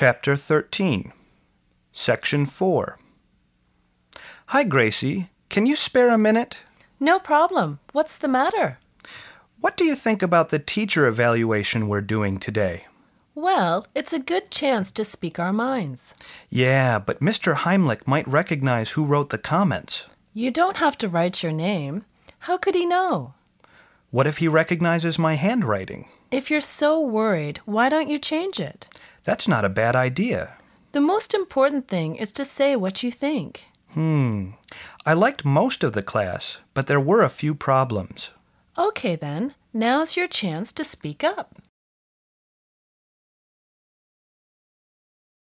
Chapter 13, Section 4. Hi, Gracie. Can you spare a minute? No problem. What's the matter? What do you think about the teacher evaluation we're doing today? Well, it's a good chance to speak our minds. Yeah, but Mr. Heimlich might recognize who wrote the comments. You don't have to write your name. How could he know? What if he recognizes my handwriting? If you're so worried, why don't you change it? That's not a bad idea. The most important thing is to say what you think. I liked most of the class, but there were a few problems. Okay then, now's your chance to speak up.